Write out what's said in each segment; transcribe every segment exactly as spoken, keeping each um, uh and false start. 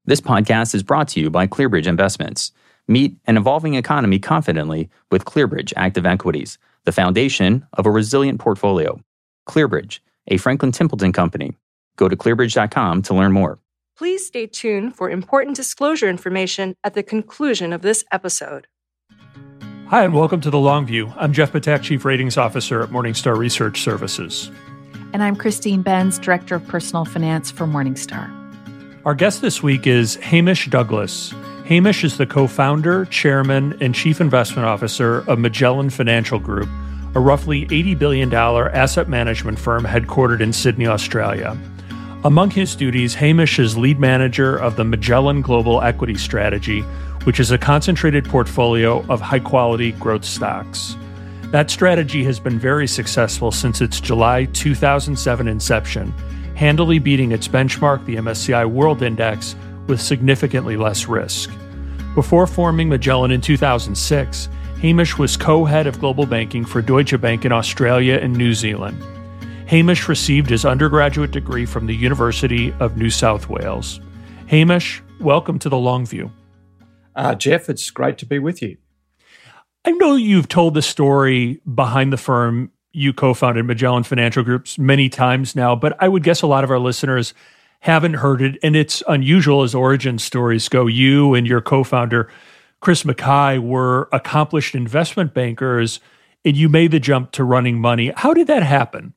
This podcast is brought to you by ClearBridge Investments. Meet an evolving economy confidently with ClearBridge Active Equities, the foundation of a resilient portfolio. ClearBridge, a Franklin Templeton company. Go to clearbridge dot com to learn more. Please stay tuned for important disclosure information at the conclusion of this episode. Hi, and welcome to The Long View. I'm Jeff Patak, Chief Ratings Officer at Morningstar Research Services. And I'm Christine Benz, Director of Personal Finance for Morningstar. Our guest this week is Hamish Douglass. Hamish is the co-founder, chairman, and chief investment officer of Magellan Financial Group, a roughly eighty billion dollars asset management firm headquartered in Sydney, Australia. Among his duties, Hamish is lead manager of the Magellan Global Equity Strategy, which is a concentrated portfolio of high-quality growth stocks. That strategy has been very successful since its July two thousand seven inception, handily beating its benchmark, the M S C I World Index, with significantly less risk. Before forming Magellan in two thousand six, Hamish was co-head of global banking for Deutsche Bank in Australia and New Zealand. Hamish received his undergraduate degree from the University of New South Wales. Hamish, welcome to The Long View. Uh, Jeff, it's great to be with you. I know you've told the story behind the firm you co-founded, Magellan Financial Groups, many times now, but I would guess a lot of our listeners haven't heard it, and it's unusual as origin stories go. You and your co-founder, Chris Mackay, were accomplished investment bankers, and you made the jump to running money. How did that happen?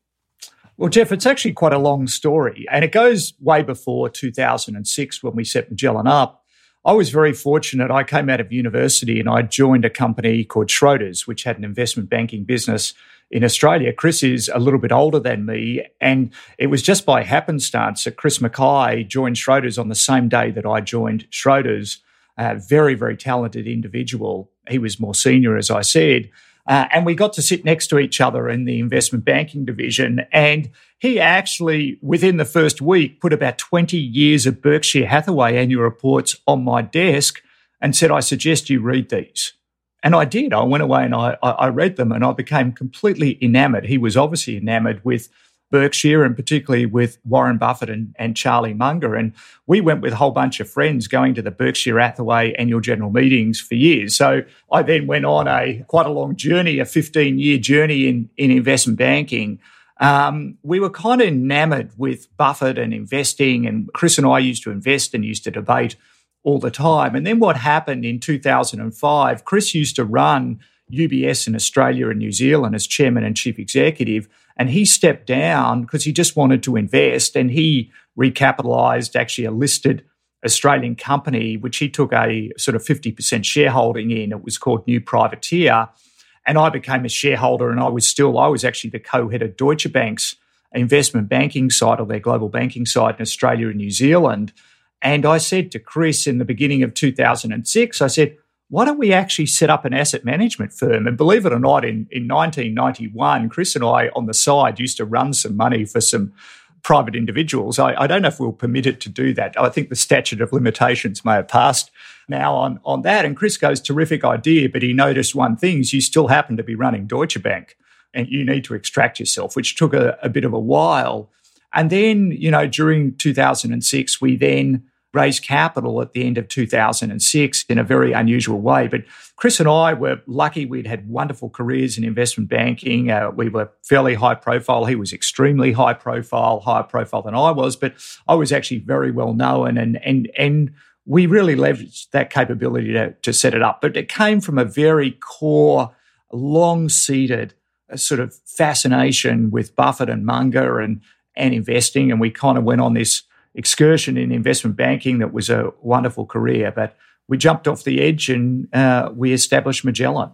Well, Jeff, it's actually quite a long story, and it goes way before two thousand six when we set Magellan up. I was very fortunate. I came out of university and I joined a company called Schroders, which had an investment banking business in Australia. Chris is a little bit older than me, and it was just by happenstance that Chris Mackay joined Schroders on the same day that I joined Schroders. A very, very talented individual. He was more senior, as I said. Uh, and we got to sit next to each other in the investment banking division. And he actually, within the first week, put about twenty years of Berkshire Hathaway annual reports on my desk and said, I suggest you read these. And I did. I went away and I, I read them and I became completely enamored. He was obviously enamored with Berkshire and particularly with Warren Buffett and, and Charlie Munger. And we went with a whole bunch of friends going to the Berkshire Hathaway annual general meetings for years. So I then went on a quite a long journey, a fifteen-year journey in, in investment banking. Um, we were kind of enamored with Buffett and investing, and Chris and I used to invest and used to debate all the time. And then what happened in two thousand five, Chris used to run U B S in Australia and New Zealand as chairman and chief executive, and he stepped down because he just wanted to invest, and he recapitalised actually a listed Australian company, which he took a sort of fifty percent shareholding in. It was called New Privateer, and I became a shareholder, and I was still, I was actually the co-head of Deutsche Bank's investment banking side, or their global banking side in Australia and New Zealand. And I said to Chris in the beginning of two thousand six, I said, why don't we actually set up an asset management firm? And believe it or not, in, in nineteen ninety-one, Chris and I on the side used to run some money for some private individuals. I, I don't know if we were permitted to do that. I think the statute of limitations may have passed now on, on that. And Chris goes, terrific idea, but he noticed one thing, is you still happen to be running Deutsche Bank and you need to extract yourself, which took a, a bit of a while. And then, you know, during two thousand six, we then raised capital at the end of two thousand six in a very unusual way. But Chris and I were lucky. We'd had wonderful careers in investment banking. Uh, we were fairly high profile. He was extremely high profile, higher profile than I was, but I was actually very well known. And and and we really leveraged that capability to, to set it up. But it came from a very core, long-seated uh, sort of fascination with Buffett and Munger and, and investing. And we kind of went on this excursion in investment banking that was a wonderful career, but we jumped off the edge and uh, we established Magellan.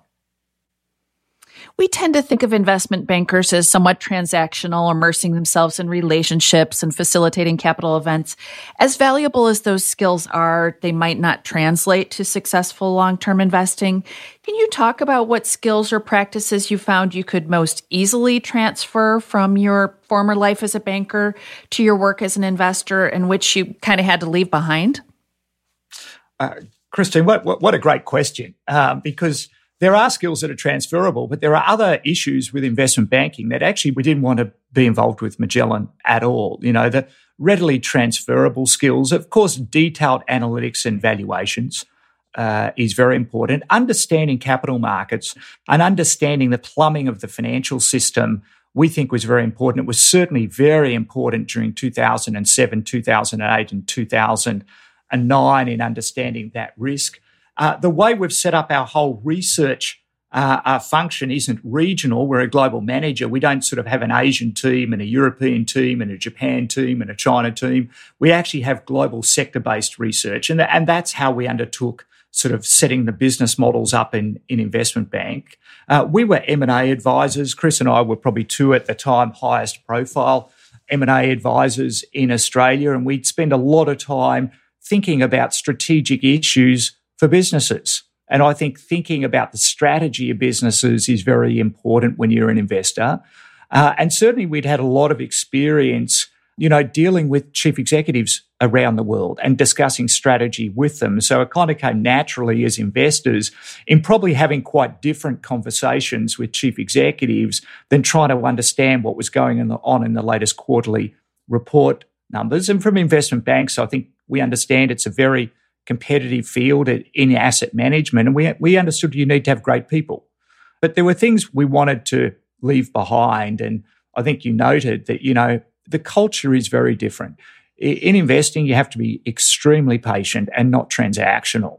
We tend to think of investment bankers as somewhat transactional, immersing themselves in relationships and facilitating capital events. As valuable as those skills are, they might not translate to successful long-term investing. Can you talk about what skills or practices you found you could most easily transfer from your former life as a banker to your work as an investor, and which you kind of had to leave behind? Uh, Christine, what, what, what a great question, um, because there are skills that are transferable, but there are other issues with investment banking that actually we didn't want to be involved with Magellan at all. You know, the readily transferable skills, of course, detailed analytics and valuations uh, is very important. Understanding capital markets and understanding the plumbing of the financial system, we think was very important. It was certainly very important during two thousand seven, two thousand eight, and two thousand nine in understanding that risk. Uh, the way we've set up our whole research uh, our function isn't regional. We're a global manager. We don't sort of have an Asian team and a European team and a Japan team and a China team. We actually have global sector-based research, and, th- and that's how we undertook sort of setting the business models up in, in investment bank. Uh, we were M and A advisors. Chris and I were probably two at the time highest profile M and A advisors in Australia, and we'd spend a lot of time thinking about strategic issues for businesses. And I think thinking about the strategy of businesses is very important when you're an investor. Uh, and certainly we'd had a lot of experience, you know, dealing with chief executives around the world and discussing strategy with them. So it kind of came naturally as investors in probably having quite different conversations with chief executives than trying to understand what was going on in the latest quarterly report numbers. And from investment banks, I think we understand it's a very competitive field in asset management, and we we understood you need to have great people. But there were things we wanted to leave behind, and I think you noted that, you know, the culture is very different. In investing, you have to be extremely patient and not transactional.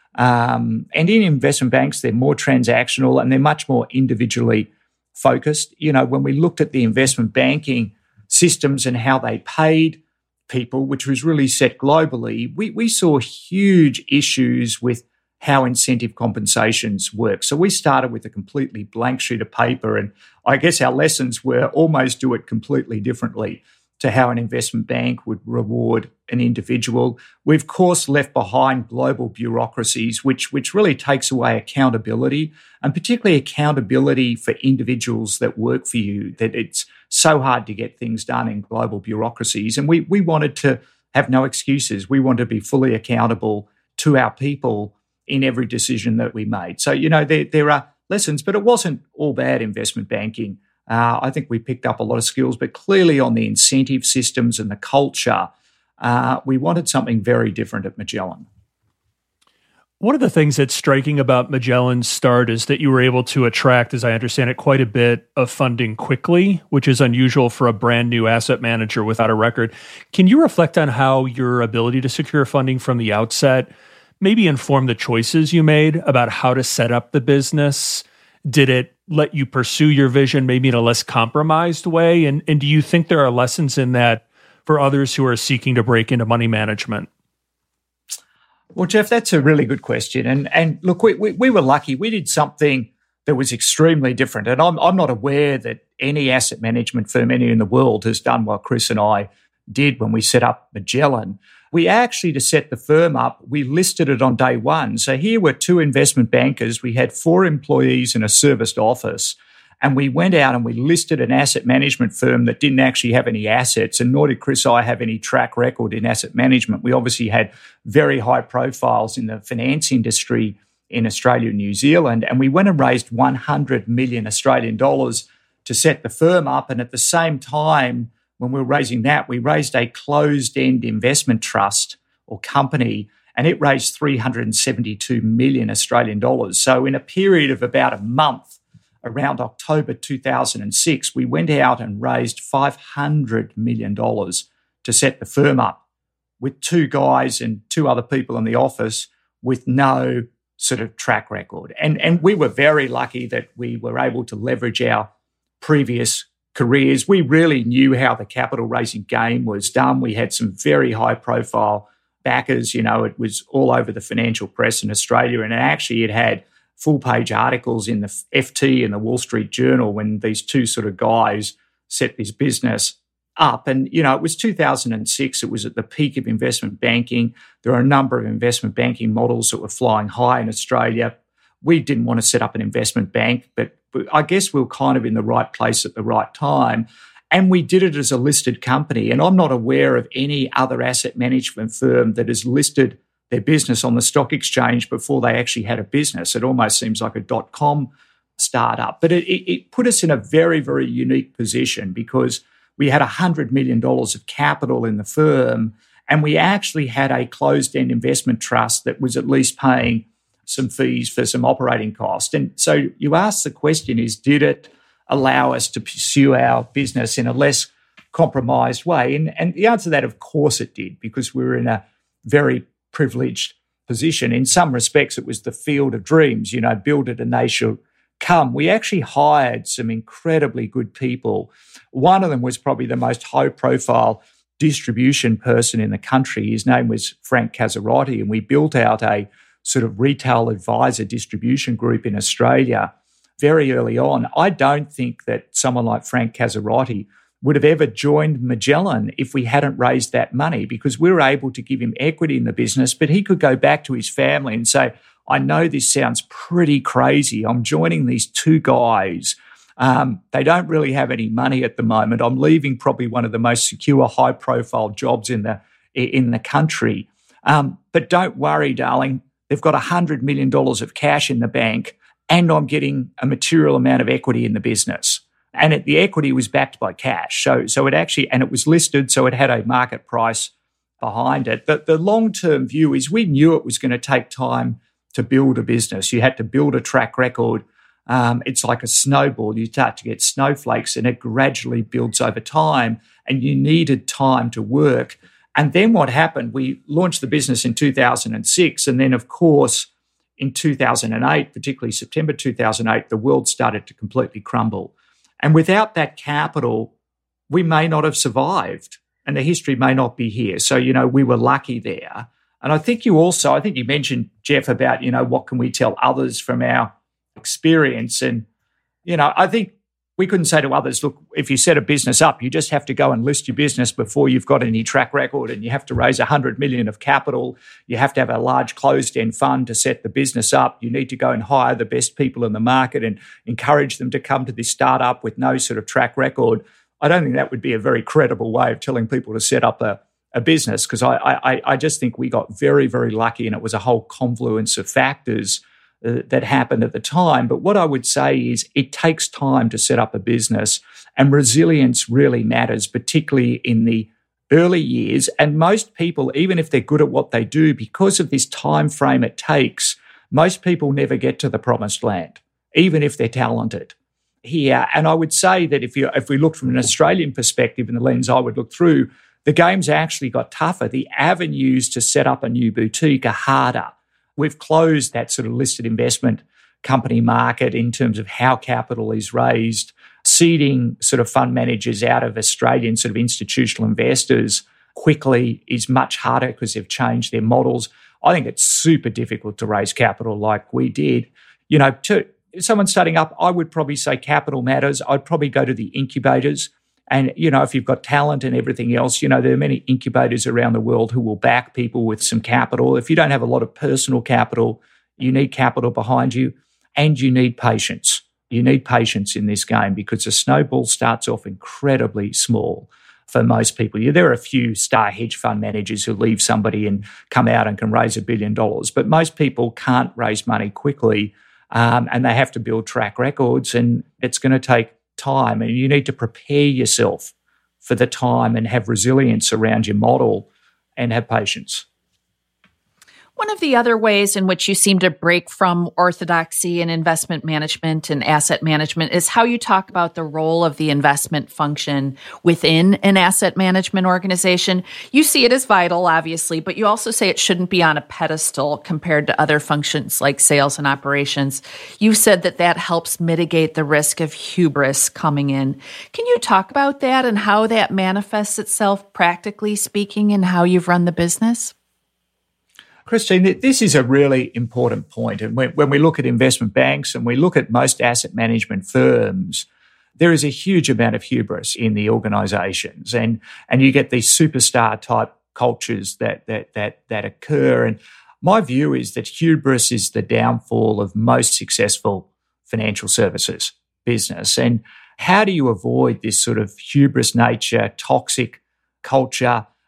Um, and in investment banks, they're more transactional and they're much more individually focused. You know, when we looked at the investment banking systems and how they paid people, which was really set globally, we, we saw huge issues with how incentive compensations work. So we started with a completely blank sheet of paper, and I guess our lessons were almost do it completely differently to how an investment bank would reward an individual. We've, of course, left behind global bureaucracies, which, which really takes away accountability, and particularly accountability for individuals that work for you, that it's so hard to get things done in global bureaucracies. And we, we wanted to have no excuses. We wanted to be fully accountable to our people in every decision that we made. So, you know, there, there are lessons, but it wasn't all bad investment banking. Uh, I think we picked up a lot of skills, but clearly on the incentive systems and the culture, uh, we wanted something very different at Magellan. One of the things that's striking about Magellan's start is that you were able to attract, as I understand it, quite a bit of funding quickly, which is unusual for a brand new asset manager without a record. Can you reflect on how your ability to secure funding from the outset maybe inform the choices you made about how to set up the business? Did it let you pursue your vision maybe in a less compromised way? And, and do you think there are lessons in that for others who are seeking to break into money management? Well, Jeff, that's a really good question. And and look, we, we, we were lucky. We did something that was extremely different. And I'm, I'm not aware that any asset management firm anywhere in the world has done what Chris and I did when we set up Magellan. We actually, to set the firm up, we listed it on day one. So here were two investment bankers. We had four employees in a serviced office. And we went out and we listed an asset management firm that didn't actually have any assets, and nor did Chris or I have any track record in asset management. We obviously had very high profiles in the finance industry in Australia and New Zealand. And we went and raised one hundred million Australian dollars to set the firm up. And at the same time, when we were raising that, we raised a closed-end investment trust or company, and it raised three hundred seventy-two million Australian dollars. So in a period of about a month, around October two thousand six, we went out and raised five hundred million dollars to set the firm up with two guys and two other people in the office with no sort of track record. And, and we were very lucky that we were able to leverage our previous careers. We really knew how the capital raising game was done. We had some very high profile backers. You know, it was all over the financial press in Australia, and actually it had full page articles in the F T and the Wall Street Journal when these two sort of guys set this business up. And, you know, it was two thousand six. It was at the peak of investment banking. There are a number of investment banking models that were flying high in Australia. We didn't want to set up an investment bank, but I guess we were kind of in the right place at the right time. And we did it as a listed company. And I'm not aware of any other asset management firm that has listed their business on the stock exchange before they actually had a business. It almost seems like a dot-com startup. But it, it, it put us in a very, very unique position because we had one hundred million dollars of capital in the firm, and we actually had a closed-end investment trust that was at least paying some fees for some operating costs. And so you ask the question is, did it allow us to pursue our business in a less compromised way? And, and the answer to that, of course it did, because we were in a very privileged position. In some respects, it was the field of dreams, you know, build it and they shall come. We actually hired some incredibly good people. One of them was probably the most high-profile distribution person in the country. His name was Frank Casarotti, and we built out a sort of retail advisor distribution group in Australia very early on. I don't think that someone like Frank Casarotti would have ever joined Magellan if we hadn't raised that money, because we were able to give him equity in the business, but he could go back to his family and say, I know this sounds pretty crazy. I'm joining these two guys. Um, they don't really have any money at the moment. I'm leaving probably one of the most secure, high-profile jobs in the in the country. Um, but don't worry, darling. They've got one hundred million dollars of cash in the bank, and I'm getting a material amount of equity in the business. And it, the equity was backed by cash. So, so it actually, and it was listed, so it had a market price behind it. But the long-term view is we knew it was going to take time to build a business. You had to build a track record. Um, it's like a snowball. You start to get snowflakes and it gradually builds over time, and you needed time to work. And then what happened, we launched the business in two thousand six. And then, of course, in two thousand eight, particularly September two thousand eight, the world started to completely crumble. And without that capital, we may not have survived, and the history may not be here. So, you know, we were lucky there. And I think you also, I think you mentioned, Jeff, about, you know, what can we tell others from our experience? And, you know, I think we couldn't say to others, look, if you set a business up, you just have to go and list your business before you've got any track record, and you have to raise one hundred million dollars of capital. You have to have a large closed-end fund to set the business up. You need to go and hire the best people in the market and encourage them to come to this startup with no sort of track record. I don't think that would be a very credible way of telling people to set up a, a business, because I, I, I just think we got very, very lucky, and it was a whole confluence of factors uh, that happened at the time. But what I would say is it takes time to set up a business, and resilience really matters, particularly in the early years. And most people, even if they're good at what they do, because of this time frame it takes, most people never get to the promised land, even if they're talented here. And I would say that if you if we look from an Australian perspective, in the lens I would look through, the game's actually got tougher. The avenues to set up a new boutique are harder. We've closed that sort of listed investment company market in terms of how capital is raised. Seeding sort of fund managers out of Australian sort of institutional investors quickly is much harder because they've changed their models. I think it's super difficult to raise capital like we did. You know, to someone starting up, I would probably say capital matters. I'd probably go to the incubators. And, you know, if you've got talent and everything else, you know, there are many incubators around the world who will back people with some capital. If you don't have a lot of personal capital, you need capital behind you, and you need patience. You need patience in this game, because a snowball starts off incredibly small for most people. Yeah, there are a few star hedge fund managers who leave somebody and come out and can raise a billion dollars, but most people can't raise money quickly, um, and they have to build track records, and it's going to take time, and you need to prepare yourself for the time and have resilience around your model and have patience. One of the other ways in which you seem to break from orthodoxy in investment management and asset management is how you talk about the role of the investment function within an asset management organization. You see it as vital, obviously, but you also say it shouldn't be on a pedestal compared to other functions like sales and operations. You said that that helps mitigate the risk of hubris coming in. Can you talk about that and how that manifests itself, practically speaking, in how you've run the business? Christine, this is a really important point. And when, when we look at investment banks and we look at most asset management firms, there is a huge amount of hubris in the organisations, and and you get these superstar type cultures that that that that occur. And my view is that hubris is the downfall of most successful financial services business. And how do you avoid this sort of hubris nature, toxic culture?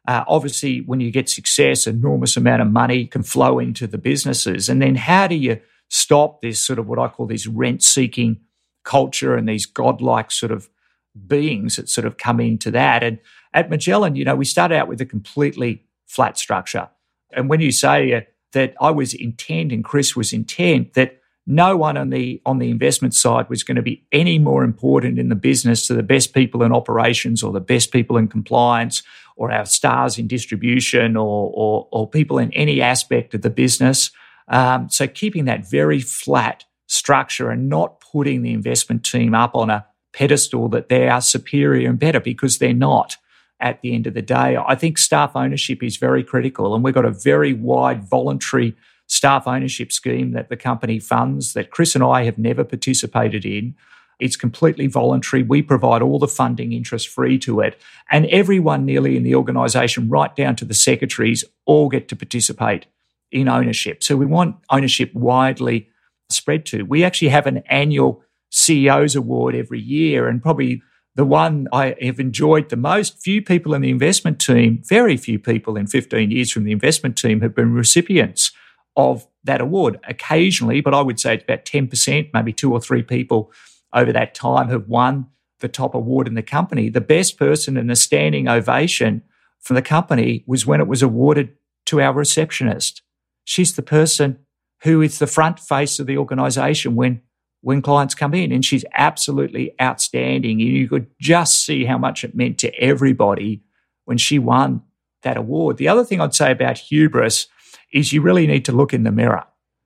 Uh, obviously, when you get success, enormous amount of money can flow into the businesses. And then how do you stop this sort of what I call this rent-seeking culture and these godlike sort of beings that sort of come into that? And at Magellan, you know, we started out with a completely flat structure. And when you say uh, that I was intent and Chris was intent, that no one on the on the investment side was going to be any more important in the business to the best people in operations or the best people in compliance or our stars in distribution or or, or people in any aspect of the business. Um, so keeping that very flat structure and not putting the investment team up on a pedestal that they are superior and better, because they're not. At the end of the day, I think staff ownership is very critical, and we've got a very wide voluntary staff ownership scheme that the company funds that Chris and I have never participated in. It's completely voluntary. We provide all the funding interest-free to it, and everyone nearly in the organisation, right down to the secretaries, all get to participate in ownership. So we want ownership widely spread to. We actually have an annual C E O's award every year, and probably the one I have enjoyed the most. Few people in the investment team, very few people in fifteen years from the investment team have been recipients of that award. Occasionally, but I would say it's about ten percent, maybe two or three people over that time have won the top award in the company. The best person in a standing ovation from the company was when it was awarded to our receptionist. She's the person who is the front face of the organisation when when clients come in, and she's absolutely outstanding. And you could just see how much it meant to everybody when she won that award. The other thing I'd say about hubris is you really need to look in the mirror.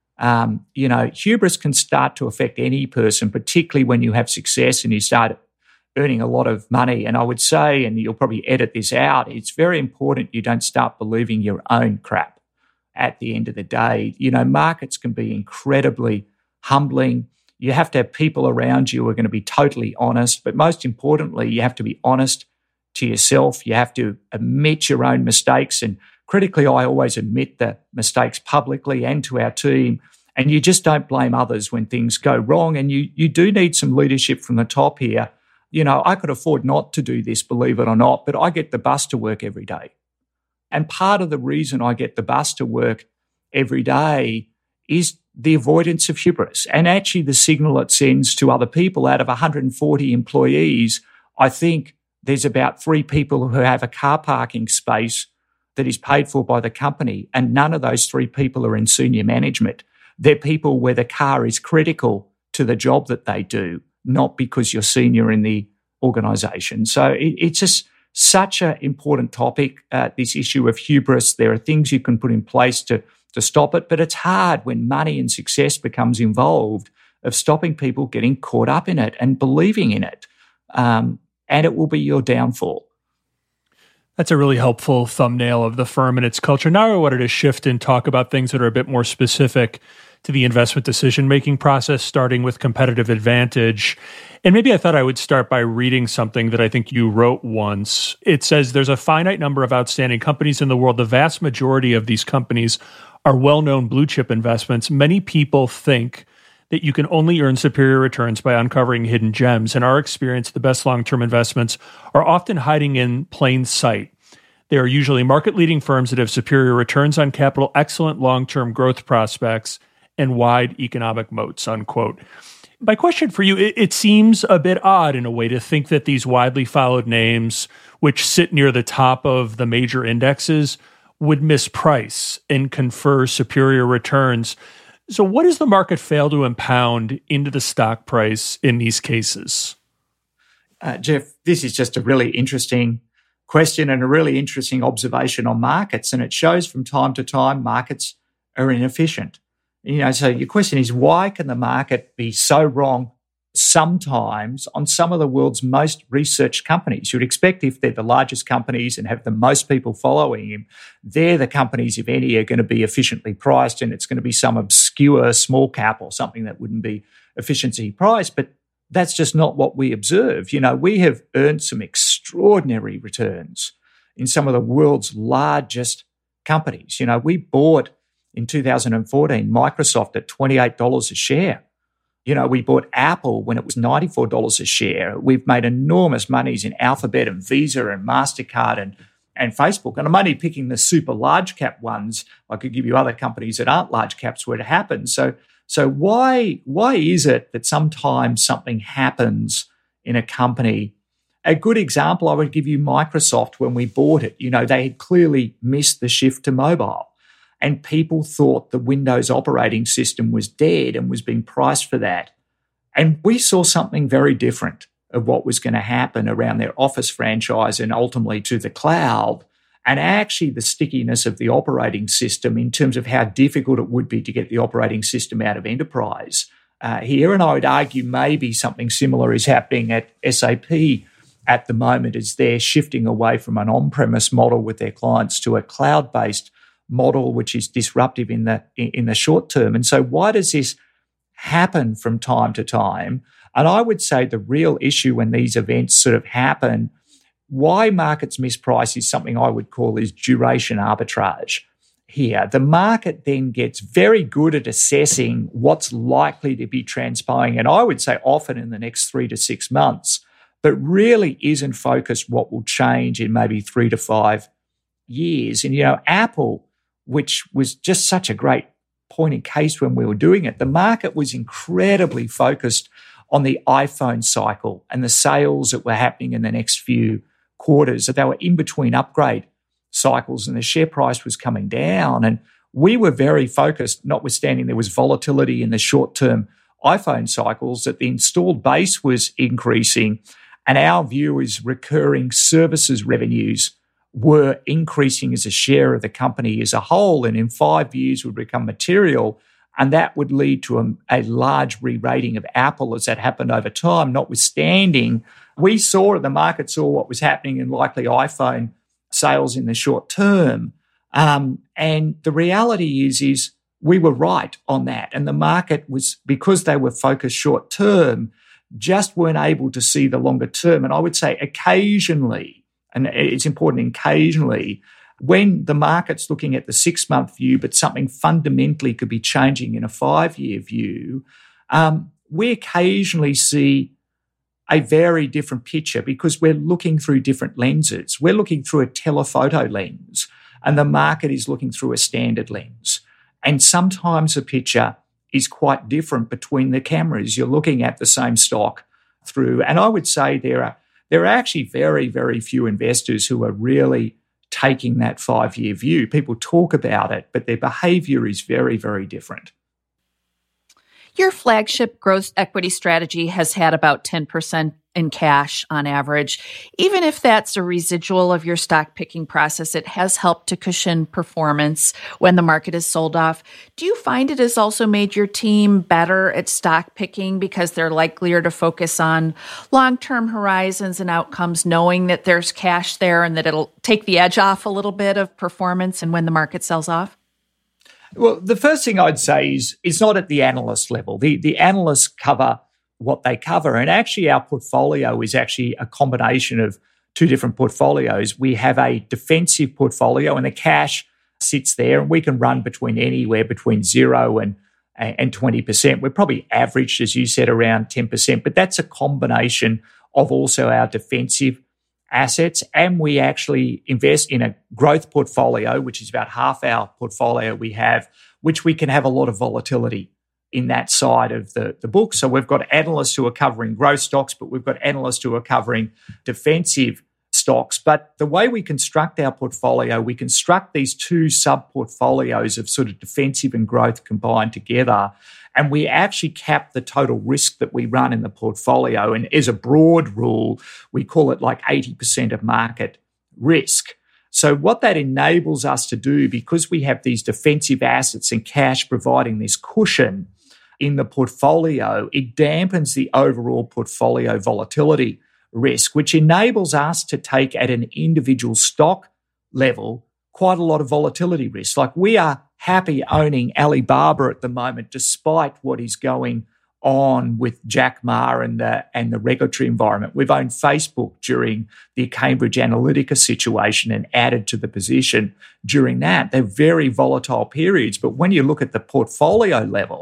Um, you know, hubris can start to affect any person, particularly when you have success and you start earning a lot of money. And I would say, and you'll probably edit this out, it's very important you don't start believing your own crap at the end of the day. You know, markets can be incredibly humbling. You have to have people around you who are going to be totally honest. But most importantly, you have to be honest to yourself. You have to admit your own mistakes. And critically, I always admit the mistakes publicly and to our team. And you just don't blame others when things go wrong. And you, you do need some leadership from the top here. You know, I could afford not to do this, believe it or not, but I get the bus to work every day. And part of the reason I get the bus to work every day is the avoidance of hubris and actually the signal it sends to other people. Out of one hundred forty employees, I think there's about three people who have a car parking space that is paid for by the company, and none of those three people are in senior management. They're people where the car is critical to the job that they do, not because you're senior in the organisation. So it, it's just such an important topic, uh, this issue of hubris. There are things you can put in place to to stop it, but it's hard when money and success becomes involved of stopping people getting caught up in it and believing in it. Um, and it will be your downfall. That's a really helpful thumbnail of the firm and its culture. Now I wanted to shift and talk about things that are a bit more specific to the investment decision-making process, starting with competitive advantage. And maybe I thought I would start by reading something that I think you wrote once. It says there's a finite number of outstanding companies in the world. The vast majority of these companies are well-known blue-chip investments. Many people think that you can only earn superior returns by uncovering hidden gems. In our experience, the best long-term investments are often hiding in plain sight. They are usually market-leading firms that have superior returns on capital, excellent long-term growth prospects, and wide economic moats, unquote. My question for you, it, it seems a bit odd in a way to think that these widely followed names, which sit near the top of the major indexes, would misprice and confer superior returns. So what does the market fail to impound into the stock price in these cases? Uh, Jeff, this is just a really interesting question and a really interesting observation on markets. And it shows from time to time markets are inefficient. You know, so your question is, why can the market be so wrong sometimes on some of the world's most researched companies? You'd expect if they're the largest companies and have the most people following them, they're the companies, if any, are going to be efficiently priced, and it's going to be some obscure small cap or something that wouldn't be efficiency priced. But that's just not what we observe. You know, we have earned some extraordinary returns in some of the world's largest companies. You know, we bought in two thousand fourteen Microsoft at twenty-eight dollars a share. You know, we bought Apple when it was ninety-four dollars a share. We've made enormous monies in Alphabet and Visa and MasterCard and and Facebook. And I'm only picking the super large cap ones. I could give you other companies that aren't large caps where it happens. So, so why, why is it that sometimes something happens in a company? A good example, I would give you Microsoft when we bought it. You know, they had clearly missed the shift to mobile, and people thought the Windows operating system was dead and was being priced for that. And we saw something very different of what was going to happen around their Office franchise and ultimately to the cloud, and actually the stickiness of the operating system in terms of how difficult it would be to get the operating system out of enterprise uh, here. And I would argue maybe something similar is happening at S A P at the moment as they're shifting away from an on-premise model with their clients to a cloud-based model, which is disruptive in the in the short term. And so why does this happen from time to time? And I would say the real issue when these events sort of happen, why markets misprice is something I would call is duration arbitrage here. The market then gets very good at assessing what's likely to be transpiring, and I would say often in the next three to six months, but really isn't focused what will change in maybe three to five years. And, you know, Apple, which was just such a great point in case when we were doing it, the market was incredibly focused on the iPhone cycle and the sales that were happening in the next few quarters, that they were in between upgrade cycles and the share price was coming down. And we were very focused, notwithstanding there was volatility in the short-term iPhone cycles, that the installed base was increasing. And our view is recurring services revenues were increasing as a share of the company as a whole, and in five years would become material. And that would lead to a, a large re-rating of Apple as that happened over time, notwithstanding we saw, the market saw what was happening in likely iPhone sales in the short term. Um, and the reality is, is we were right on that. And the market was, because they were focused short term, just weren't able to see the longer term. And I would say occasionally, and it's important occasionally, when the market's looking at the six-month view, but something fundamentally could be changing in a five-year view, um, we occasionally see a very different picture because we're looking through different lenses. We're looking through a telephoto lens, and the market is looking through a standard lens. And sometimes the picture is quite different between the cameras. You're looking at the same stock through, and I would say there are there are actually very, very few investors who are really taking that five-year view. People talk about it, but their behavior is very, very different. Your flagship growth equity strategy has had about ten percent in cash on average. Even if that's a residual of your stock picking process, it has helped to cushion performance when the market is sold off. Do you find it has also made your team better at stock picking because they're likelier to focus on long-term horizons and outcomes, knowing that there's cash there and that it'll take the edge off a little bit of performance and when the market sells off? Well, the first thing I'd say is it's not at the analyst level. The, the analysts cover what they cover. And actually, our portfolio is actually a combination of two different portfolios. We have a defensive portfolio, and the cash sits there, and we can run between anywhere between zero and, and twenty percent. We're probably averaged, as you said, around ten percent, but that's a combination of also our defensive assets, and we actually invest in a growth portfolio, which is about half our portfolio we have, which we can have a lot of volatility in that side of the, the book. So we've got analysts who are covering growth stocks, but we've got analysts who are covering defensive stocks. But the way we construct our portfolio, we construct these two sub-portfolios of sort of defensive and growth combined together, and we actually cap the total risk that we run in the portfolio. And as a broad rule, we call it like eighty percent of market risk. So what that enables us to do, because we have these defensive assets and cash providing this cushion in the portfolio, it dampens the overall portfolio volatility risk, which enables us to take at an individual stock level quite a lot of volatility risk. Like, we are happy owning Alibaba at the moment, despite what is going on with Jack Ma and the, and the regulatory environment. We've owned Facebook during the Cambridge Analytica situation and added to the position during that. They're very volatile periods, but when you look at the portfolio level,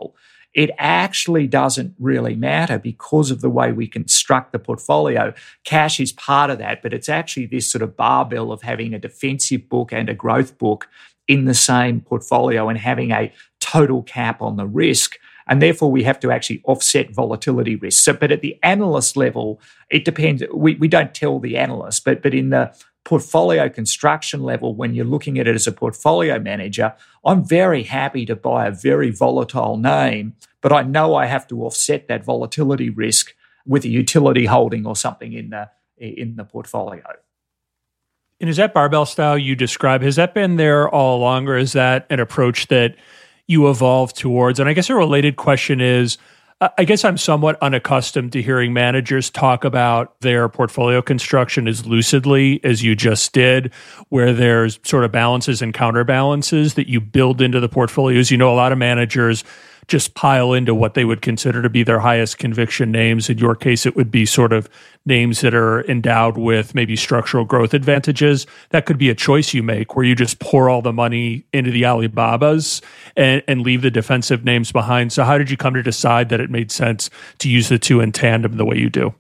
it actually doesn't really matter because of the way we construct the portfolio. Cash is part of that, but it's actually this sort of barbell of having a defensive book and a growth book in the same portfolio and having a total cap on the risk. And therefore, we have to actually offset volatility risk. So, but at the analyst level, it depends. We, we don't tell the analyst, but, but in the portfolio construction level, when you're looking at it as a portfolio manager, I'm very happy to buy a very volatile name, but I know I have to offset that volatility risk with a utility holding or something in the in the portfolio. And is that barbell style you describe, has that been there all along, or is that an approach that you evolved towards? And I guess a related question is, I guess I'm somewhat unaccustomed to hearing managers talk about their portfolio construction as lucidly as you just did, where there's sort of balances and counterbalances that you build into the portfolios. You know, a lot of managers just pile into what they would consider to be their highest conviction names. In your case, it would be sort of names that are endowed with maybe structural growth advantages. That could be a choice you make where you just pour all the money into the Alibabas and, and leave the defensive names behind. So how did you come to decide that it made sense to use the two in tandem the way you do?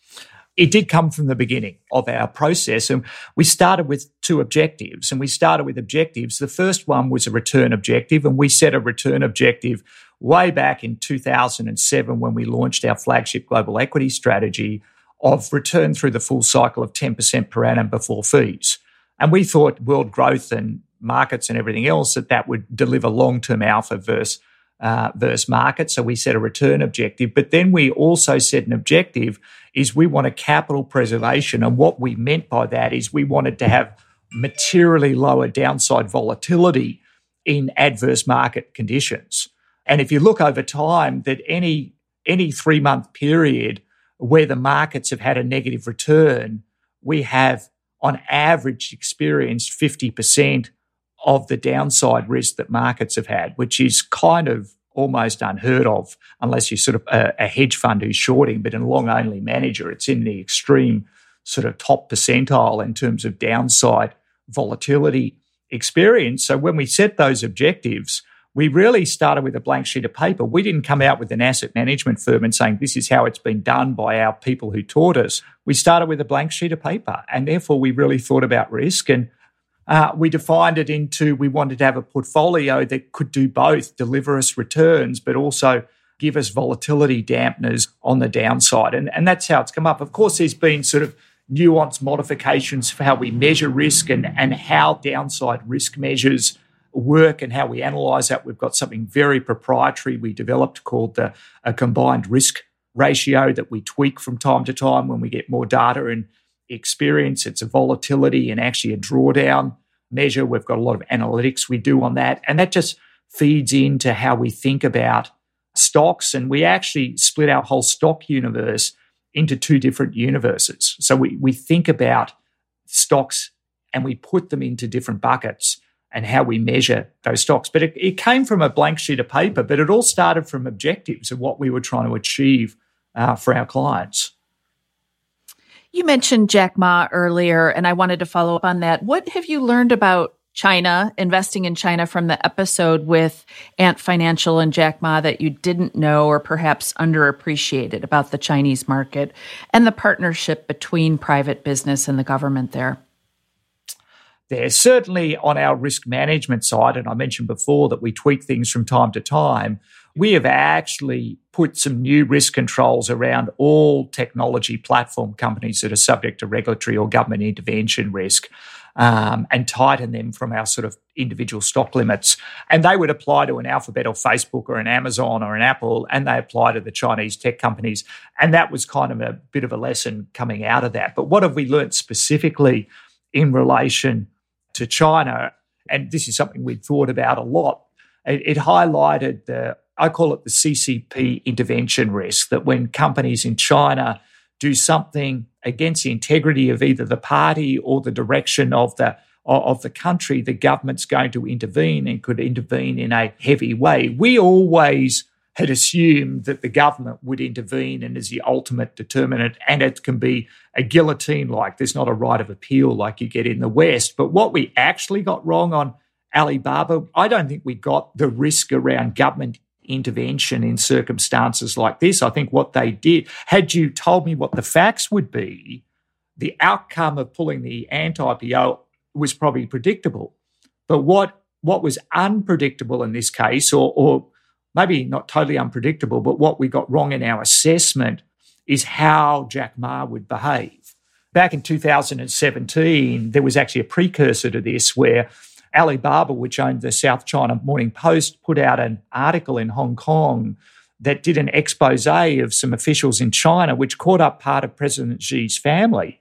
It did come from the beginning of our process, and we started with two objectives, and we started with objectives. The first one was a return objective, and we set a return objective way back in two thousand seven when we launched our flagship global equity strategy of return through the full cycle of ten percent per annum before fees. And we thought world growth and markets and everything else, that that would deliver long-term alpha versus Uh, versus market. So we set a return objective. But then we also set an objective is we want a capital preservation. And what we meant by that is we wanted to have materially lower downside volatility in adverse market conditions. And if you look over time, that any, any three-month period where the markets have had a negative return, we have on average experienced fifty percent of the downside risk that markets have had, which is kind of almost unheard of unless you're sort of a, a hedge fund who's shorting, but in a long-only manager, it's in the extreme sort of top percentile in terms of downside volatility experience. So when we set those objectives, we really started with a blank sheet of paper. We didn't come out with an asset management firm and saying this is how it's been done by our people who taught us. We started with a blank sheet of paper, and therefore we really thought about risk, and Uh, we defined it into we wanted to have a portfolio that could do both, deliver us returns, but also give us volatility dampeners on the downside. And, and that's how it's come up. Of course, there's been sort of nuanced modifications for how we measure risk and, and how downside risk measures work and how we analyse that. We've got something very proprietary we developed called the a combined risk ratio that we tweak from time to time when we get more data and experience. It's a volatility and actually a drawdown measure. We've got a lot of analytics we do on that. And that just feeds into how we think about stocks. And we actually split our whole stock universe into two different universes. So we, we think about stocks and we put them into different buckets and how we measure those stocks. But it, it came from a blank sheet of paper, but it all started from objectives of what we were trying to achieve uh, for our clients. You mentioned Jack Ma earlier, and I wanted to follow up on that. What have you learned about China, investing in China from the episode with Ant Financial and Jack Ma that you didn't know or perhaps underappreciated about the Chinese market and the partnership between private business and the government there? There's certainly on our risk management side, and I mentioned before that we tweak things from time to time, we have actually put some new risk controls around all technology platform companies that are subject to regulatory or government intervention risk um, and tighten them from our sort of individual stock limits. And they would apply to an Alphabet or Facebook or an Amazon or an Apple, and they apply to the Chinese tech companies. And that was kind of a bit of a lesson coming out of that. But what have we learnt specifically in relation to China? And this is something we'd thought about a lot. It, it highlighted the I call it the C C P intervention risk, that when companies in China do something against the integrity of either the party or the direction of the of the country, the government's going to intervene and could intervene in a heavy way. We always had assumed that the government would intervene and is the ultimate determinant, and it can be a guillotine-like. There's not a right of appeal like you get in the West. But what we actually got wrong on Alibaba, I don't think we got the risk around government intervention in circumstances like this. I think what they did, had you told me what the facts would be, the outcome of pulling the anti-I P O was probably predictable. But what, what was unpredictable in this case, or, or maybe not totally unpredictable, but what we got wrong in our assessment is how Jack Ma would behave. Back in two thousand seventeen, there was actually a precursor to this where Alibaba, which owned the South China Morning Post, put out an article in Hong Kong that did an expose of some officials in China, which caught up part of President Xi's family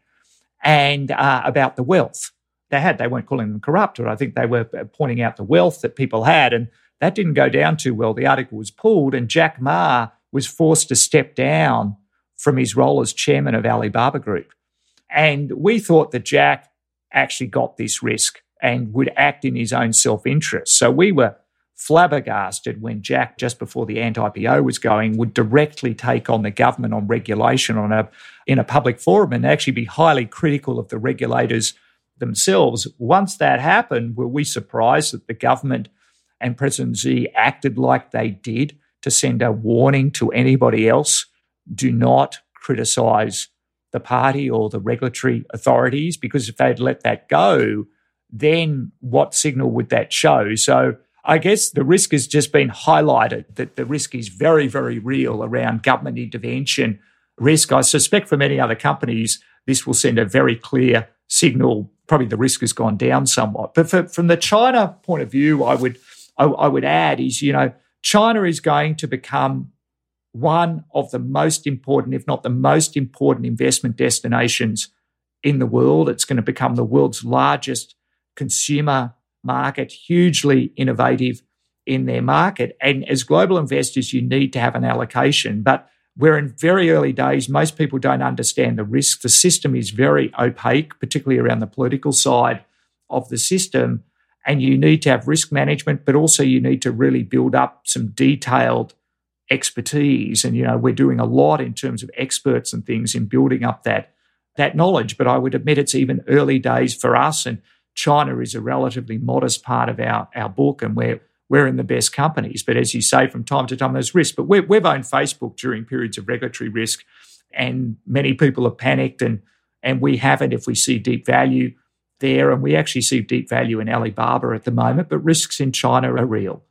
and uh, about the wealth they had. They weren't calling them corrupt, or I think they were pointing out the wealth that people had, and that didn't go down too well. The article was pulled, and Jack Ma was forced to step down from his role as chairman of Alibaba Group. And we thought that Jack actually got this risk and would act in his own self-interest. So we were flabbergasted when Jack, just before the anti-I P O was going, would directly take on the government on regulation on a in a public forum and actually be highly critical of the regulators themselves. Once that happened, were we surprised that the government and President Xi acted like they did to send a warning to anybody else? Do not criticise the party or the regulatory authorities, because if they'd let that go, then what signal would that show? So I guess the risk has just been highlighted, that the risk is very, very real around government intervention risk. I suspect for many other companies, this will send a very clear signal. Probably the risk has gone down somewhat. But for, from the China point of view, I would, I, I would add is, you know, China is going to become one of the most important, if not the most important, investment destinations in the world. It's going to become the world's largest consumer market, hugely innovative in their market. And as global investors, you need to have an allocation. But we're in very early days. Most people don't understand the risk. The system is very opaque, particularly around the political side of the system. And you need to have risk management, but also you need to really build up some detailed expertise. And, you know, we're doing a lot in terms of experts and things in building up that, that knowledge. But I would admit it's even early days for us, and China is a relatively modest part of our, our book, and we're, we're in the best companies. But as you say, from time to time, there's risk. But we've, we've owned Facebook during periods of regulatory risk, and many people have panicked, and, and we haven't if we see deep value there. And we actually see deep value in Alibaba at the moment, but risks in China are real.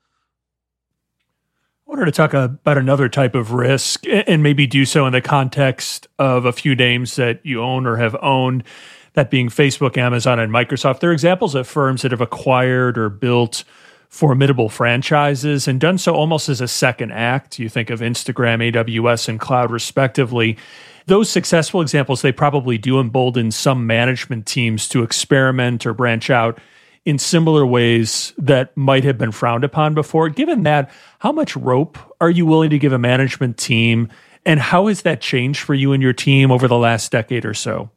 I wanted to talk about another type of risk, and maybe do so in the context of a few names that you own or have owned, that being Facebook, Amazon, and Microsoft. They're examples of firms that have acquired or built formidable franchises and done so almost as a second act. You think of Instagram, A W S, and cloud, respectively. Those successful examples, they probably do embolden some management teams to experiment or branch out in similar ways that might have been frowned upon before. Given that, how much rope are you willing to give a management team, and how has that changed for you and your team over the last decade or so?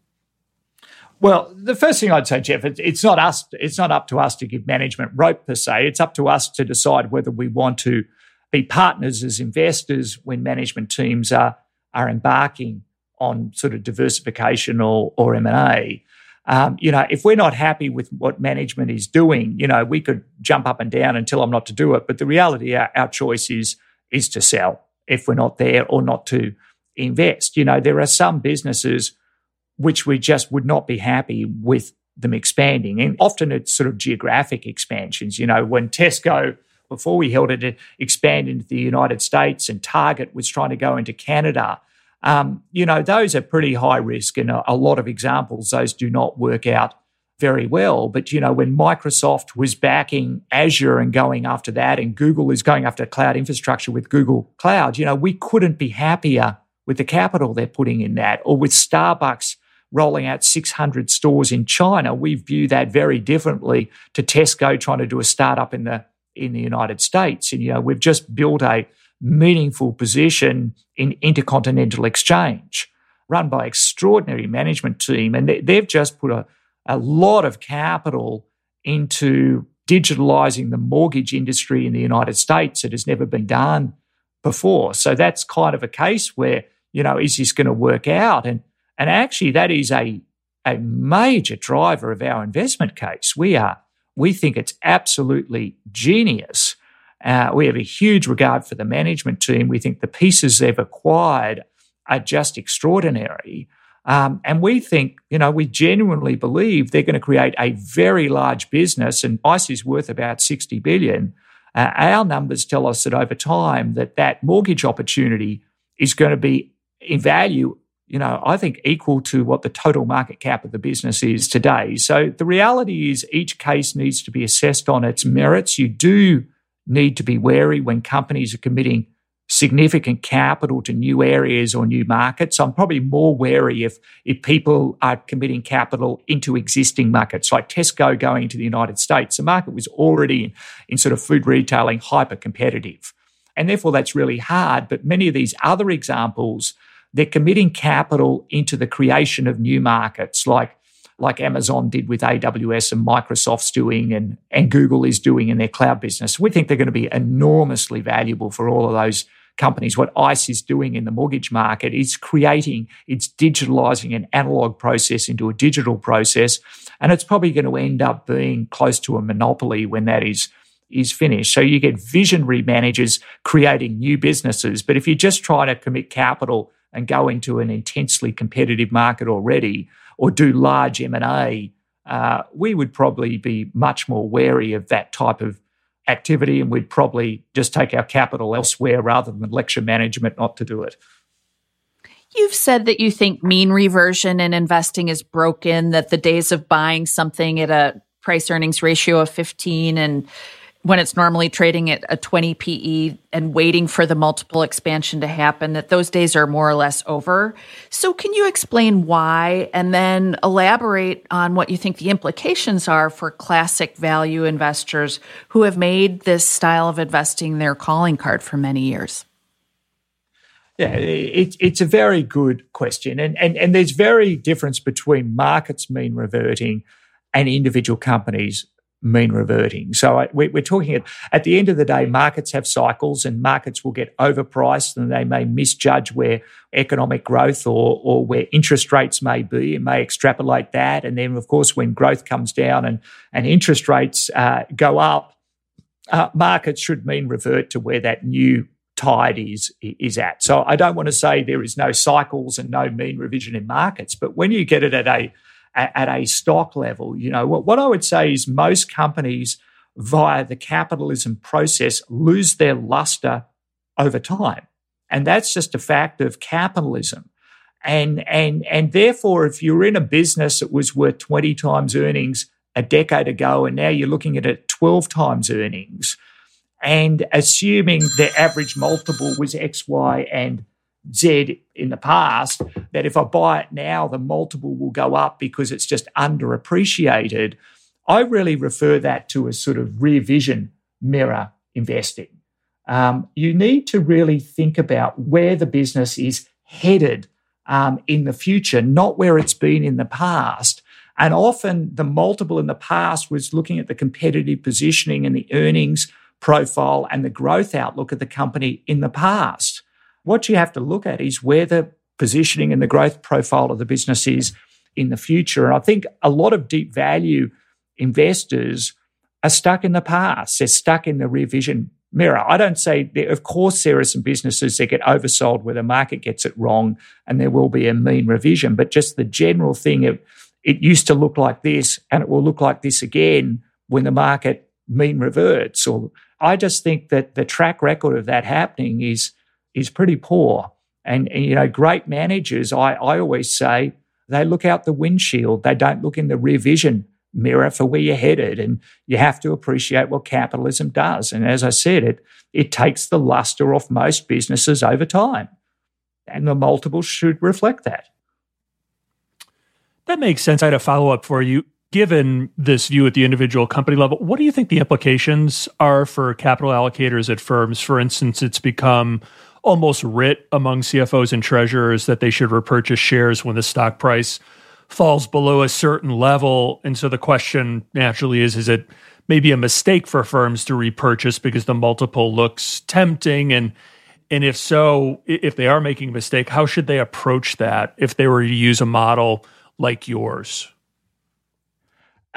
Well, the first thing I'd say, Jeff, it's not us. It's not up to us to give management rope per se. It's up to us to decide whether we want to be partners as investors when management teams are are embarking on sort of diversification or or M and A. Um, you know, if we're not happy with what management is doing, you know, we could jump up and down and tell them not to do it. But the reality, our, our choice is is to sell if we're not there, or not to invest. You know, there are some businesses which we just would not be happy with them expanding. And often it's sort of geographic expansions. You know, when Tesco, before we held it, it expanded into the United States, and Target was trying to go into Canada. Um, you know, those are pretty high risk, and a, a lot of examples, those do not work out very well. But, you know, when Microsoft was backing Azure and going after that, and Google is going after cloud infrastructure with Google Cloud, you know, we couldn't be happier with the capital they're putting in that. Or with Starbucks rolling out six hundred stores in China, we view that very differently to Tesco trying to do a startup in the in the United States. And, you know, we've just built a meaningful position in intercontinental exchange run by extraordinary management team. And they, they've just put a, a lot of capital into digitalizing the mortgage industry in the United States that has never been done before. So that's kind of a case where, you know, is this going to work out? And and actually that is a, a major driver of our investment case. We are, we think it's absolutely genius. Uh, we have a huge regard for the management team. We think the pieces they've acquired are just extraordinary. Um, and we think, you know, we genuinely believe they're going to create a very large business, and ICE is worth about sixty billion dollars. Uh, our numbers tell us that over time that that mortgage opportunity is going to be in value, you know, I think equal to what the total market cap of the business is today. So the reality is each case needs to be assessed on its merits. You do need to be wary when companies are committing significant capital to new areas or new markets. I'm probably more wary if, if people are committing capital into existing markets, like Tesco going to the United States. The market was already in, in sort of food retailing hyper competitive. And therefore, that's really hard. But many of these other examples, they're committing capital into the creation of new markets, like, like Amazon did with A W S and Microsoft's doing and, and Google is doing in their cloud business. We think they're going to be enormously valuable for all of those companies. What ICE is doing in the mortgage market is creating, it's digitalizing an analog process into a digital process, and it's probably going to end up being close to a monopoly when that is, is finished. So you get visionary managers creating new businesses, but if you just try to commit capital and go into an intensely competitive market already, or do large M and A, uh, we would probably be much more wary of that type of activity, and we'd probably just take our capital elsewhere rather than lecture management not to do it. You've said that you think mean reversion in investing is broken, that the days of buying something at a price earnings ratio of fifteen and when it's normally trading at a twenty P E and waiting for the multiple expansion to happen, that those days are more or less over. So can you explain why, and then elaborate on what you think the implications are for classic value investors who have made this style of investing their calling card for many years? Yeah, it, it's a very good question. And, and, and there's very difference between markets mean reverting and individual companies mean reverting. So we're talking at, at the end of the day, markets have cycles, and markets will get overpriced, and they may misjudge where economic growth or, or where interest rates may be, and may extrapolate that. And then, of course, when growth comes down and, and interest rates uh, go up, uh, markets should mean revert to where that new tide is, is at. So I don't want to say there is no cycles and no mean revision in markets, but when you get it at a at a stock level, you know, what, what I would say is most companies via the capitalism process lose their luster over time. And that's just a fact of capitalism. And, and, and therefore, if you're in a business that was worth twenty times earnings a decade ago, and now you're looking at it twelve times earnings, and assuming the average multiple was X, Y, and Z in the past, that if I buy it now, the multiple will go up because it's just underappreciated. I really refer that to a sort of rear vision mirror investing. Um, you need to really think about where the business is headed um, in the future, not where it's been in the past. And often the multiple in the past was looking at the competitive positioning and the earnings profile and the growth outlook of the company in the past. What you have to look at is where the positioning and the growth profile of the business is in the future. And I think a lot of deep value investors are stuck in the past. They're stuck in the rear vision mirror. I don't say, there, of course, there are some businesses that get oversold where the market gets it wrong and there will be a mean revision, but just the general thing of it used to look like this and it will look like this again when the market mean reverts. Or I just think that the track record of that happening is is pretty poor. And, and, you know, great managers, I, I always say, they look out the windshield. They don't look in the rear vision mirror for where you're headed. And you have to appreciate what capitalism does. And as I said, it, it takes the luster off most businesses over time. And the multiples should reflect that. That makes sense. I had a follow-up for you. Given this view at the individual company level, what do you think the implications are for capital allocators at firms? For instance, it's become almost writ among C F Os and treasurers that they should repurchase shares when the stock price falls below a certain level. And so the question naturally is, is it maybe a mistake for firms to repurchase because the multiple looks tempting? And and if so, if they are making a mistake, how should they approach that if they were to use a model like yours? Um,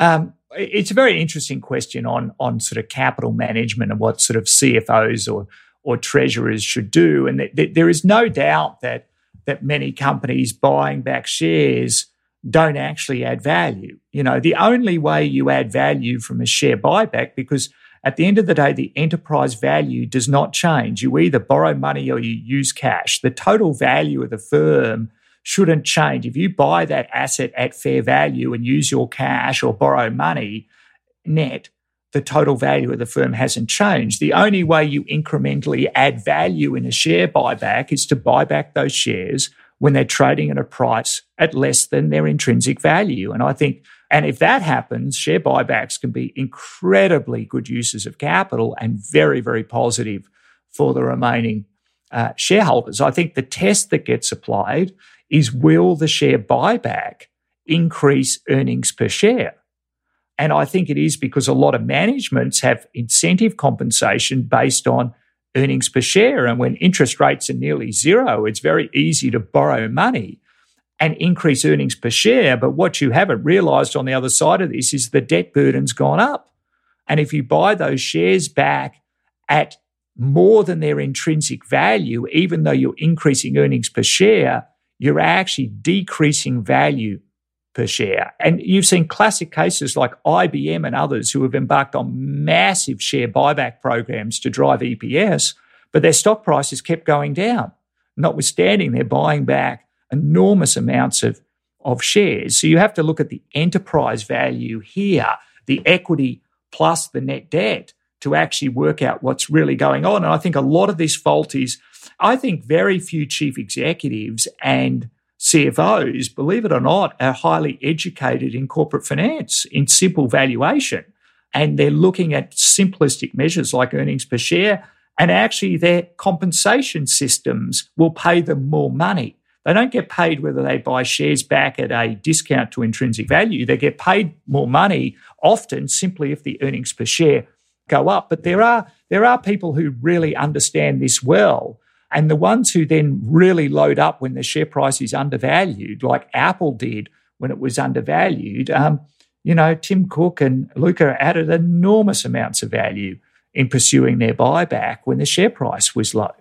it's a very interesting question on, on sort of capital management and what sort of C F Os or, or treasurers should do. And th- th- there is no doubt that, that many companies buying back shares don't actually add value. You know, the only way you add value from a share buyback, because at the end of the day, the enterprise value does not change. You either borrow money or you use cash. The total value of the firm shouldn't change. If you buy that asset at fair value and use your cash or borrow money, net, the total value of the firm hasn't changed. The only way you incrementally add value in a share buyback is to buy back those shares when they're trading at a price at less than their intrinsic value. And I think, and if that happens, share buybacks can be incredibly good uses of capital and very, very positive for the remaining uh, shareholders. I think the test that gets applied is, will the share buyback increase earnings per share? And I think it is, because a lot of managements have incentive compensation based on earnings per share. And when interest rates are nearly zero, it's very easy to borrow money and increase earnings per share. But what you haven't realised on the other side of this is the debt burden's gone up. And if you buy those shares back at more than their intrinsic value, even though you're increasing earnings per share, you're actually decreasing value per share. And you've seen classic cases like I B M and others who have embarked on massive share buyback programs to drive E P S, but their stock prices kept going down, notwithstanding they're buying back enormous amounts of, of shares. So you have to look at the enterprise value here, the equity plus the net debt, to actually work out what's really going on. And I think a lot of this fault is, I think very few chief executives and C F Os, believe it or not, are highly educated in corporate finance, in simple valuation. And they're looking at simplistic measures like earnings per share, and actually their compensation systems will pay them more money. They don't get paid whether they buy shares back at a discount to intrinsic value. They get paid more money often simply if the earnings per share go up. But there are, there are people who really understand this well. And the ones who then really load up when the share price is undervalued, like Apple did when it was undervalued, um, you know, Tim Cook and Luca added enormous amounts of value in pursuing their buyback when the share price was low.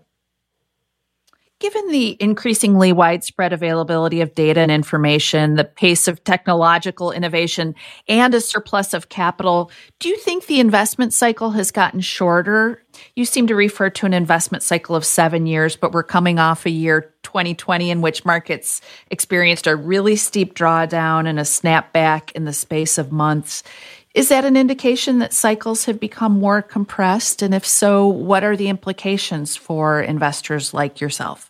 Given the increasingly widespread availability of data and information, the pace of technological innovation, and a surplus of capital, do you think the investment cycle has gotten shorter? You seem to refer to an investment cycle of seven years, but we're coming off a year twenty twenty in which markets experienced a really steep drawdown and a snapback in the space of months. Is that an indication that cycles have become more compressed? And if so, what are the implications for investors like yourself?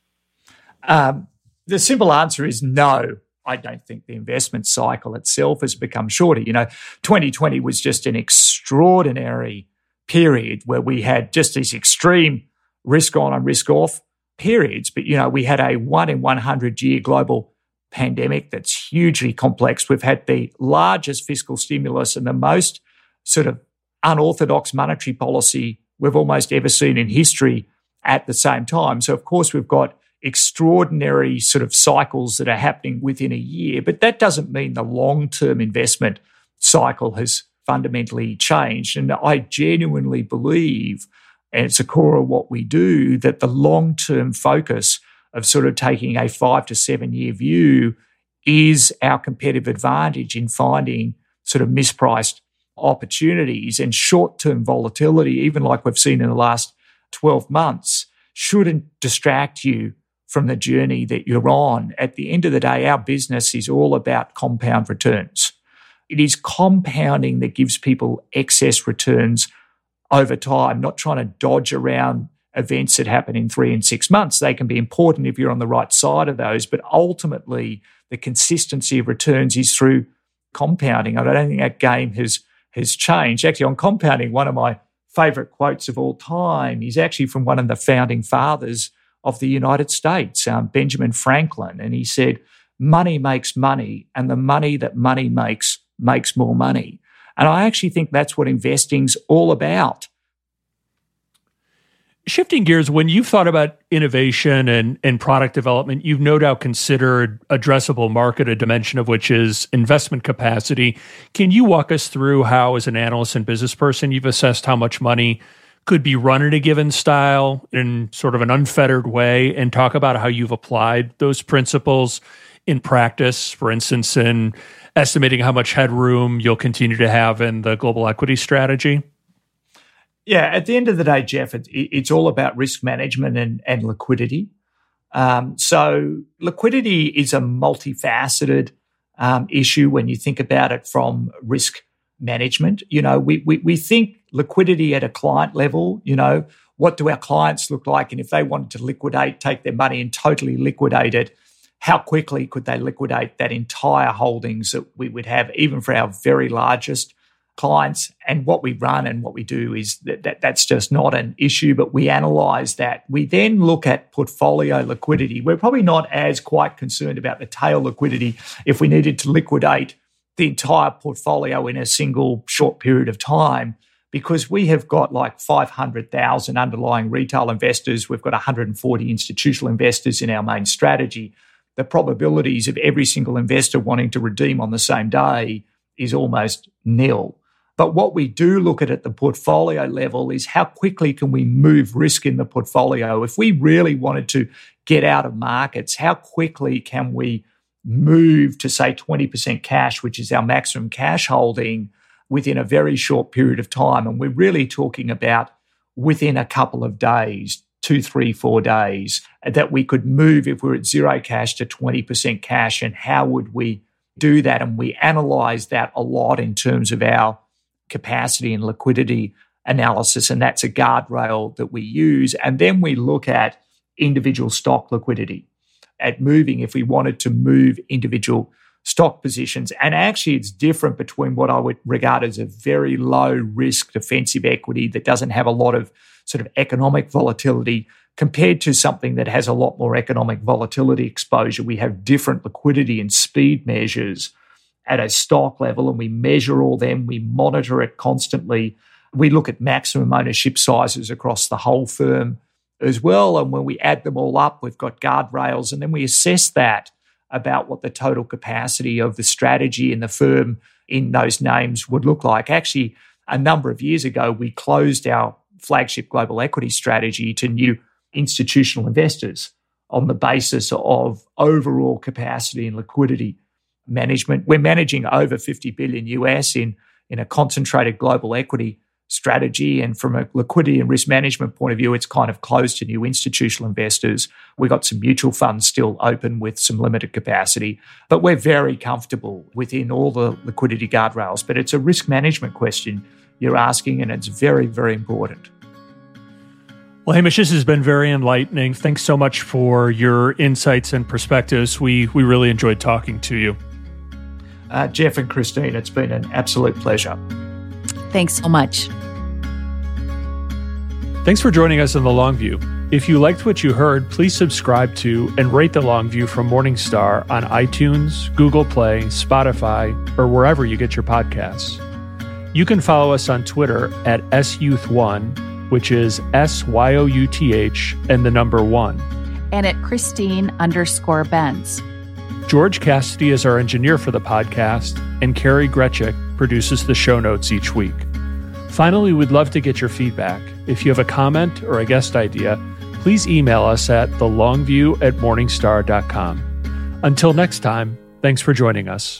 Um, the simple answer is no. I don't think the investment cycle itself has become shorter. You know, twenty twenty was just an extraordinary period where we had just these extreme risk on and risk off periods. But, you know, we had a one in one hundred year global pandemic that's hugely complex. We've had the largest fiscal stimulus and the most sort of unorthodox monetary policy we've almost ever seen in history at the same time. So, of course, we've got extraordinary sort of cycles that are happening within a year, but that doesn't mean the long-term investment cycle has fundamentally changed. And I genuinely believe, and it's a core of what we do, that the long-term focus of sort of taking a five to seven year view is our competitive advantage in finding sort of mispriced opportunities. And short-term volatility, even like we've seen in the last twelve months, shouldn't distract you from the journey that you're on. At the end of the day, our business is all about compound returns. It is compounding that gives people excess returns over time, not trying to dodge around events that happen in three and six months. They can be important if you're on the right side of those, but ultimately the consistency of returns is through compounding. I don't think that game has, has changed. Actually, on compounding, one of my favourite quotes of all time is actually from one of the founding fathers of the United States, um, Benjamin Franklin. And he said, money makes money, and the money that money makes makes more money. And I actually think that's what investing's all about. Shifting gears, when you've thought about innovation and, and product development, you've no doubt considered addressable market, a dimension of which is investment capacity. Can you walk us through how, as an analyst and business person, you've assessed how much money could be run in a given style in sort of an unfettered way, and talk about how you've applied those principles in practice, for instance, in estimating how much headroom you'll continue to have in the global equity strategy? Yeah, at the end of the day, Jeff, it, it's all about risk management and, and liquidity. Um, so liquidity is a multifaceted um, issue when you think about it from risk management. You know, we, we we think liquidity at a client level, you know, what do our clients look like? And if they wanted to liquidate, take their money and totally liquidate it, how quickly could they liquidate that entire holdings that we would have, even for our very largest clients? And what we run and what we do is that, that that's just not an issue, but we analyze that. We then look at portfolio liquidity. We're probably not as quite concerned about the tail liquidity if we needed to liquidate the entire portfolio in a single short period of time, because we have got like five hundred thousand underlying retail investors. We've got one hundred forty institutional investors in our main strategy. The probabilities of every single investor wanting to redeem on the same day is almost nil. But what we do look at at the portfolio level is how quickly can we move risk in the portfolio? If we really wanted to get out of markets, how quickly can we move to, say, twenty percent cash, which is our maximum cash holding, within a very short period of time? And we're really talking about within a couple of days, two, three, four days, that we could move if we're at zero cash to twenty percent cash. And how would we do that? And we analyze that a lot in terms of our capacity and liquidity analysis, and that's a guardrail that we use. And then we look at individual stock liquidity, at moving if we wanted to move individual stock positions. And actually, it's different between what I would regard as a very low risk defensive equity that doesn't have a lot of sort of economic volatility compared to something that has a lot more economic volatility exposure. We have different liquidity and speed measures at a stock level, and we measure all them. We monitor it constantly. We look at maximum ownership sizes across the whole firm as well. And when we add them all up, we've got guardrails, and then we assess that about what the total capacity of the strategy in the firm in those names would look like. Actually, a number of years ago, we closed our flagship global equity strategy to new institutional investors on the basis of overall capacity and liquidity management. We're managing over fifty billion U S in, in a concentrated global equity strategy. And from a liquidity and risk management point of view, it's kind of closed to new institutional investors. We've got some mutual funds still open with some limited capacity, but we're very comfortable within all the liquidity guardrails. But it's a risk management question you're asking, and it's very, very important. Well, Hamish, this has been very enlightening. Thanks so much for your insights and perspectives. We we really enjoyed talking to you. Uh, Jeff and Christine, it's been an absolute pleasure. Thanks so much. Thanks for joining us on The Long View. If you liked what you heard, please subscribe to and rate The Long View from Morningstar on iTunes, Google Play, Spotify, or wherever you get your podcasts. You can follow us on Twitter at S Youth one, which is S Y O U T H and the number one. And at Christine underscore Benz. George Cassidy is our engineer for the podcast, and Carrie Gretchick produces the show notes each week. Finally, we'd love to get your feedback. If you have a comment or a guest idea, please email us at thelongview at morningstar dot com. Until next time, thanks for joining us.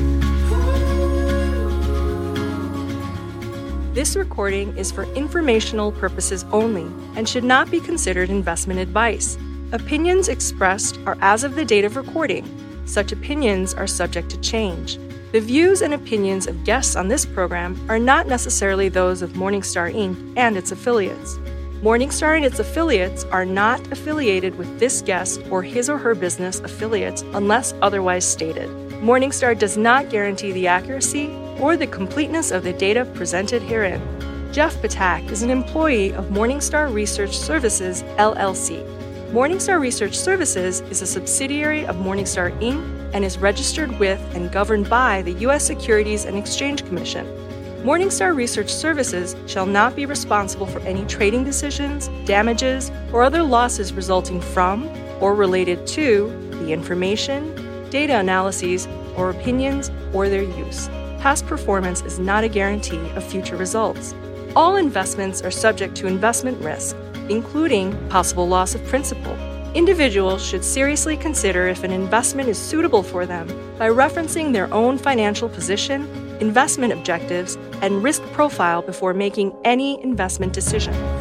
This recording is for informational purposes only and should not be considered investment advice. Opinions expressed are as of the date of recording. Such opinions are subject to change. The views and opinions of guests on this program are not necessarily those of Morningstar Incorporated and its affiliates. Morningstar and its affiliates are not affiliated with this guest or his or her business affiliates unless otherwise stated. Morningstar does not guarantee the accuracy or the completeness of the data presented herein. Jeff Patak is an employee of Morningstar Research Services, L L C. Morningstar Research Services is a subsidiary of Morningstar Incorporated and is registered with and governed by the U S Securities and Exchange Commission. Morningstar Research Services shall not be responsible for any trading decisions, damages, or other losses resulting from or related to the information, data analyses, or opinions, or their use. Past performance is not a guarantee of future results. All investments are subject to investment risk, including possible loss of principal. Individuals should seriously consider if an investment is suitable for them by referencing their own financial position, investment objectives, and risk profile before making any investment decision.